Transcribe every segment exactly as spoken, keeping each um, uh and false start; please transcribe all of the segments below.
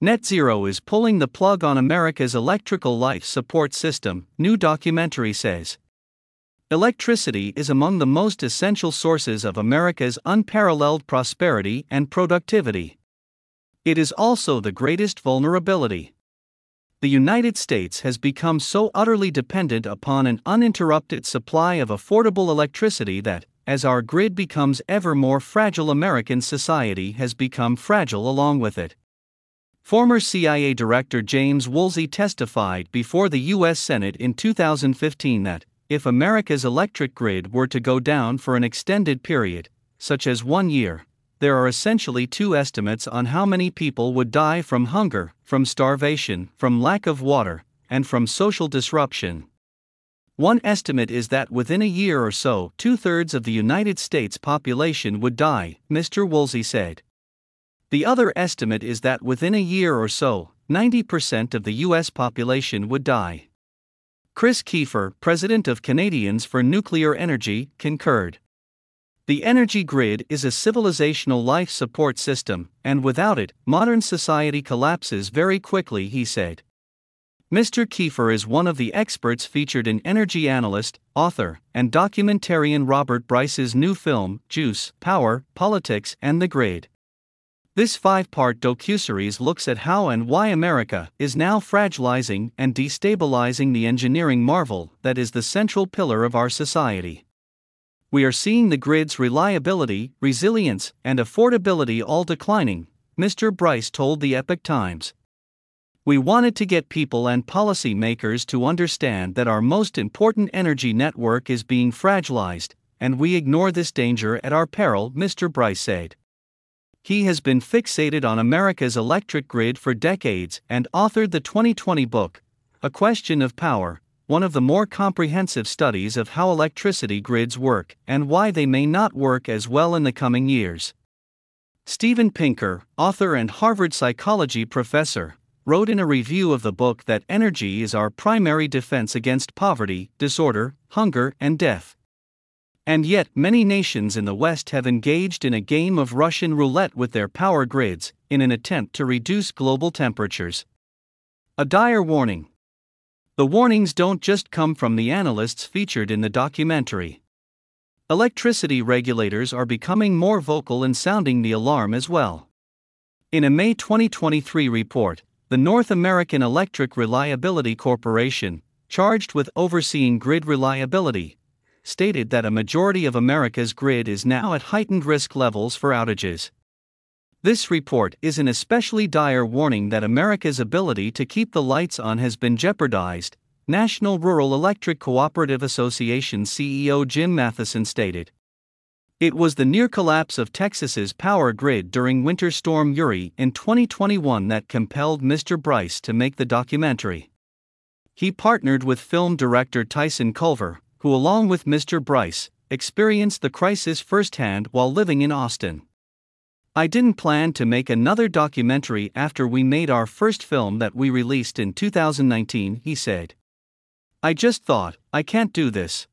Net zero is pulling the plug on America's electrical life support system, new documentary says. Electricity is among the most essential sources of America's unparalleled prosperity and productivity. It is also the greatest vulnerability. The United States has become so utterly dependent upon an uninterrupted supply of affordable electricity that, as our grid becomes ever more fragile, American society has become fragile along with it. Former C I A Director James Woolsey testified before the U S Senate in two thousand fifteen that, if America's electric grid were to go down for an extended period, such as one year, there are essentially two estimates on how many people would die from hunger, from starvation, from lack of water, and from social disruption. One estimate is that within a year or so, two-thirds of the United States population would die, Mister Woolsey said. The other estimate is that within a year or so, ninety percent of the U S population would die. Chris Kiefer, president of Canadians for Nuclear Energy, concurred. The energy grid is a civilizational life support system, and without it, modern society collapses very quickly, he said. Mister Kiefer is one of the experts featured in energy analyst, author, and documentarian Robert Bryce's new film, Juice, Power, Politics, and the Grid. This five-part docuseries looks at how and why America is now fragilizing and destabilizing the engineering marvel that is the central pillar of our society. We are seeing the grid's reliability, resilience, and affordability all declining, Mister Bryce told the Epoch Times. We wanted to get people and policy makers to understand that our most important energy network is being fragilized, and we ignore this danger at our peril, Mister Bryce said. He has been fixated on America's electric grid for decades and authored the twenty twenty book, A Question of Power, one of the more comprehensive studies of how electricity grids work and why they may not work as well in the coming years. Steven Pinker, author and Harvard psychology professor, wrote in a review of the book that energy is our primary defense against poverty, disorder, hunger, and death. And yet, many nations in the West have engaged in a game of Russian roulette with their power grids, in an attempt to reduce global temperatures. A dire warning. The warnings don't just come from the analysts featured in the documentary. Electricity regulators are becoming more vocal and sounding the alarm as well. In a May twenty twenty-three report, the North American Electric Reliability Corporation, charged with overseeing grid reliability, stated that a majority of America's grid is now at heightened risk levels for outages. This report is an especially dire warning that America's ability to keep the lights on has been jeopardized, National Rural Electric Cooperative Association C E O Jim Matheson stated. It was the near collapse of Texas's power grid during Winter Storm Uri in twenty twenty-one that compelled Mister Bryce to make the documentary. He partnered with film director Tyson Culver, who along with Mister Bryce, experienced the crisis firsthand while living in Austin. I didn't plan to make another documentary after we made our first film that we released in two thousand nineteen, he said. I just thought, I can't do this.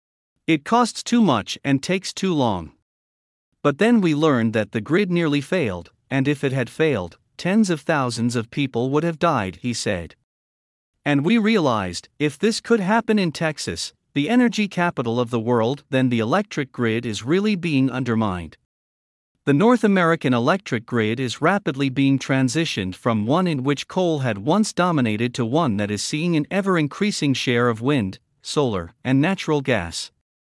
It costs too much and takes too long. But then we learned that the grid nearly failed, and if it had failed, tens of thousands of people would have died, he said. And we realized, if this could happen in Texas, the energy capital of the world, then the electric grid is really being undermined. The North American electric grid is rapidly being transitioned from one in which coal had once dominated to one that is seeing an ever-increasing share of wind, solar, and natural gas.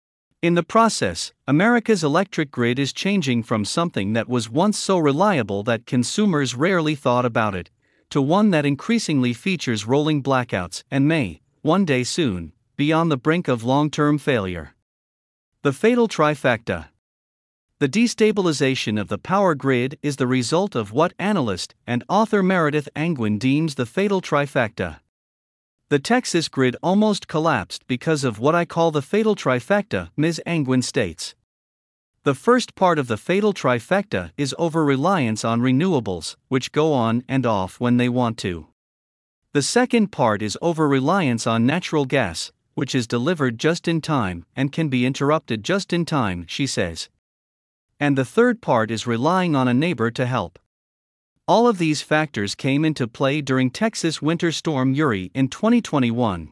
In the process, America's electric grid is changing from something that was once so reliable that consumers rarely thought about it, to one that increasingly features rolling blackouts and may, one day soon, be on the brink of long-term failure. The fatal trifecta. The destabilization of the power grid is the result of what analyst and author Meredith Angwin deems the fatal trifecta. The Texas grid almost collapsed because of what I call the fatal trifecta, Miz Angwin states. The first part of the fatal trifecta is over-reliance on renewables, which go on and off when they want to. The second part is over-reliance on natural gas, which is delivered just in time and can be interrupted just in time, she says. And the third part is relying on a neighbor to help. All of these factors came into play during Texas Winter Storm Uri in twenty twenty-one.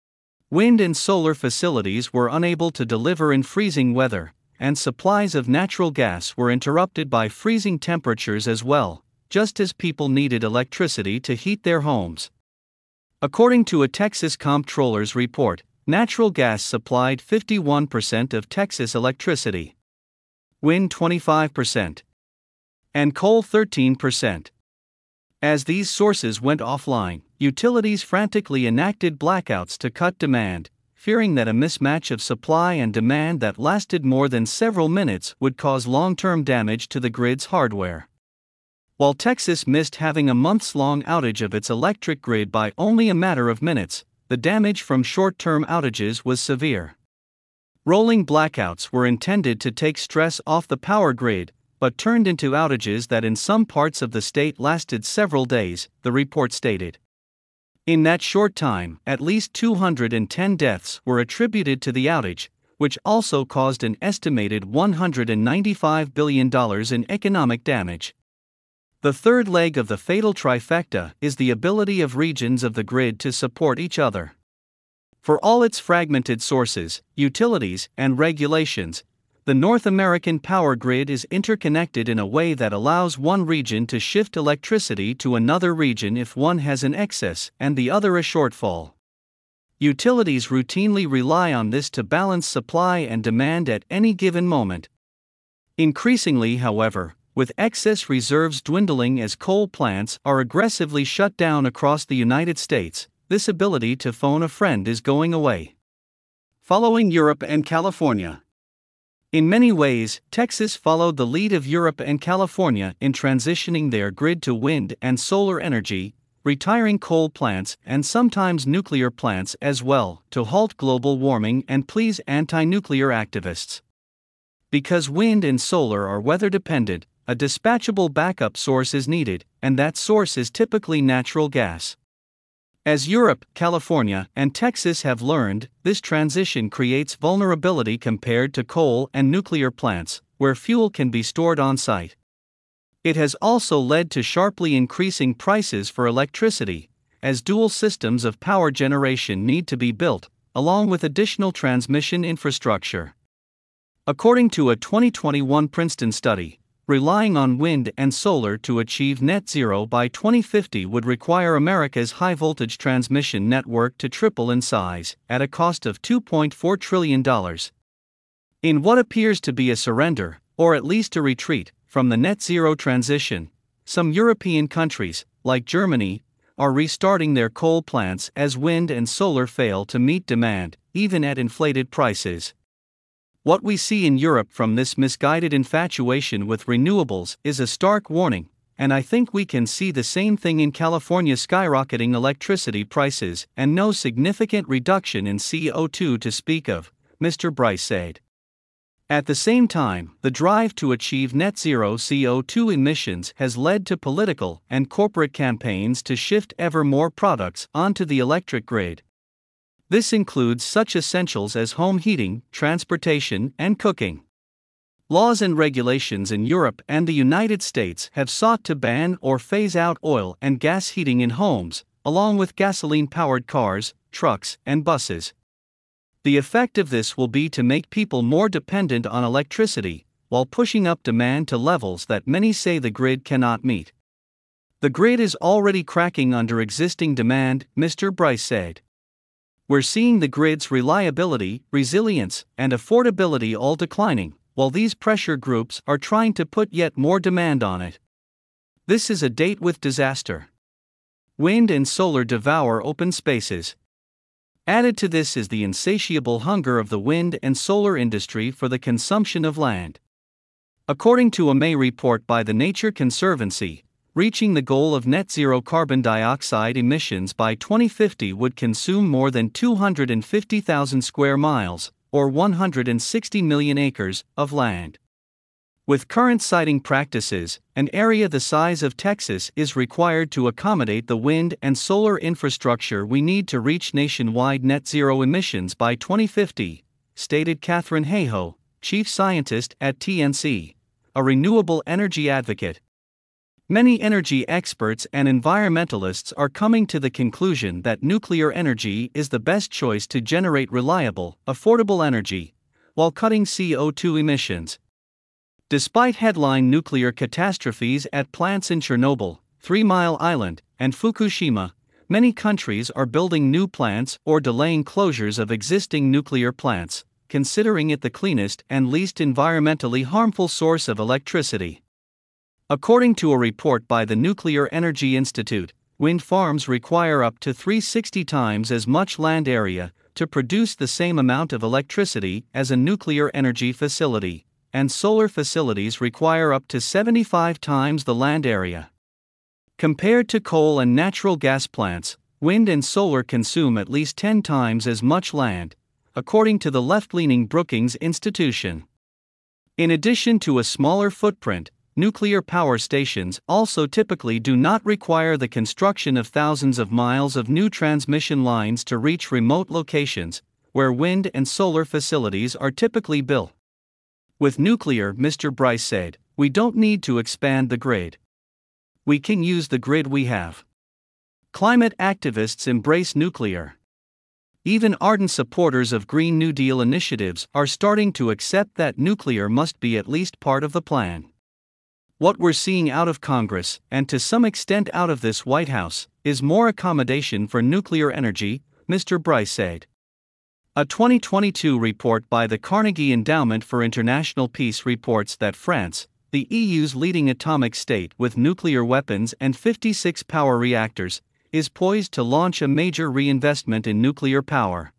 Wind and solar facilities were unable to deliver in freezing weather, and supplies of natural gas were interrupted by freezing temperatures as well, just as people needed electricity to heat their homes. According to a Texas Comptroller's report, natural gas supplied fifty-one percent of Texas electricity, wind twenty-five percent, and coal thirteen percent. As these sources went offline, utilities frantically enacted blackouts to cut demand, fearing that a mismatch of supply and demand that lasted more than several minutes would cause long-term damage to the grid's hardware. While Texas missed having a months-long outage of its electric grid by only a matter of minutes, the damage from short-term outages was severe. Rolling blackouts were intended to take stress off the power grid, but turned into outages that in some parts of the state lasted several days, the report stated. In that short time, at least two hundred ten deaths were attributed to the outage, which also caused an estimated one hundred ninety-five billion dollars in economic damage. The third leg of the fatal trifecta is the ability of regions of the grid to support each other. For all its fragmented sources, utilities, and regulations, the North American power grid is interconnected in a way that allows one region to shift electricity to another region if one has an excess and the other a shortfall. Utilities routinely rely on this to balance supply and demand at any given moment. Increasingly, however, with excess reserves dwindling as coal plants are aggressively shut down across the United States, this ability to phone a friend is going away. Following Europe and California. In many ways, Texas followed the lead of Europe and California in transitioning their grid to wind and solar energy, retiring coal plants and sometimes nuclear plants as well, to halt global warming and please anti-nuclear activists. Because wind and solar are weather-dependent, a dispatchable backup source is needed, and that source is typically natural gas. As Europe, California, and Texas have learned, this transition creates vulnerability compared to coal and nuclear plants, where fuel can be stored on-site. It has also led to sharply increasing prices for electricity, as dual systems of power generation need to be built, along with additional transmission infrastructure. According to a twenty twenty-one Princeton study, relying on wind and solar to achieve net zero by twenty fifty would require America's high-voltage transmission network to triple in size, at a cost of two point four trillion dollars. In what appears to be a surrender, or at least a retreat, from the net zero transition, some European countries, like Germany, are restarting their coal plants as wind and solar fail to meet demand, even at inflated prices. What we see in Europe from this misguided infatuation with renewables is a stark warning, and I think we can see the same thing in California: skyrocketing electricity prices and no significant reduction in C O two to speak of, Mister Bryce said. At the same time, the drive to achieve net zero C O two emissions has led to political and corporate campaigns to shift ever more products onto the electric grid. This includes such essentials as home heating, transportation, and cooking. Laws and regulations in Europe and the United States have sought to ban or phase out oil and gas heating in homes, along with gasoline-powered cars, trucks, and buses. The effect of this will be to make people more dependent on electricity, while pushing up demand to levels that many say the grid cannot meet. The grid is already cracking under existing demand, Mister Bryce said. We're seeing the grid's reliability, resilience, and affordability all declining, while these pressure groups are trying to put yet more demand on it. This is a date with disaster. Wind and solar devour open spaces. Added to this is the insatiable hunger of the wind and solar industry for the consumption of land. According to a May report by the Nature Conservancy, reaching the goal of net zero carbon dioxide emissions by twenty fifty would consume more than two hundred fifty thousand square miles, or one hundred sixty million acres, of land. With current siting practices, an area the size of Texas is required to accommodate the wind and solar infrastructure we need to reach nationwide net zero emissions by twenty fifty, stated Catherine Hayhoe, chief scientist at T N C, a renewable energy advocate. Many energy experts and environmentalists are coming to the conclusion that nuclear energy is the best choice to generate reliable, affordable energy, while cutting C O two emissions. Despite headline nuclear catastrophes at plants in Chernobyl, Three Mile Island, and Fukushima, many countries are building new plants or delaying closures of existing nuclear plants, considering it the cleanest and least environmentally harmful source of electricity. According to a report by the Nuclear Energy Institute, wind farms require up to three hundred sixty times as much land area to produce the same amount of electricity as a nuclear energy facility, and solar facilities require up to seventy-five times the land area. Compared to coal and natural gas plants, wind and solar consume at least ten times as much land, according to the left-leaning Brookings Institution. In addition to a smaller footprint, nuclear power stations also typically do not require the construction of thousands of miles of new transmission lines to reach remote locations, where wind and solar facilities are typically built. With nuclear, Mister Bryce said, we don't need to expand the grid. We can use the grid we have. Climate activists embrace nuclear. Even ardent supporters of Green New Deal initiatives are starting to accept that nuclear must be at least part of the plan. What we're seeing out of Congress, and to some extent out of this White House, is more accommodation for nuclear energy, Mister Bryce said. A twenty twenty-two report by the Carnegie Endowment for International Peace reports that France, the E U's leading atomic state with nuclear weapons and fifty-six power reactors, is poised to launch a major reinvestment in nuclear power.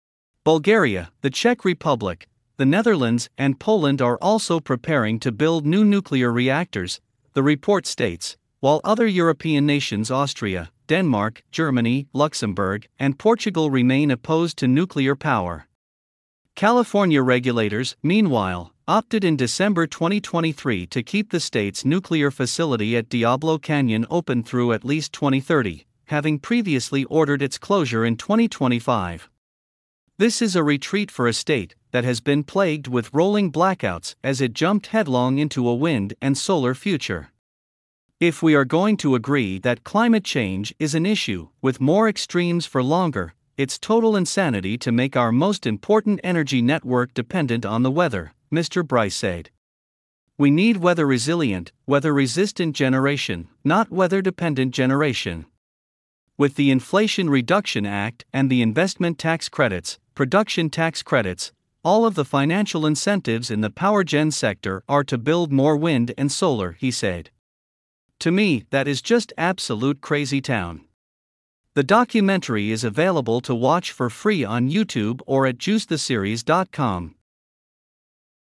Bulgaria, the Czech Republic, the Netherlands, and Poland are also preparing to build new nuclear reactors, the report states, while other European nations Austria, Denmark, Germany, Luxembourg, and Portugal remain opposed to nuclear power. California regulators, meanwhile, opted in December twenty twenty-three to keep the state's nuclear facility at Diablo Canyon open through at least twenty thirty, having previously ordered its closure in twenty twenty-five. This is a retreat for a state that has been plagued with rolling blackouts as it jumped headlong into a wind and solar future. If we are going to agree that climate change is an issue with more extremes for longer, it's total insanity to make our most important energy network dependent on the weather, Mister Bryce said. We need weather-resilient, weather-resistant generation, not weather-dependent generation. With the Inflation Reduction Act and the investment tax credits, production tax credits, all of the financial incentives in the power gen sector are to build more wind and solar, he said. To me, that is just absolute crazy town. The documentary is available to watch for free on YouTube or at juice the series dot com.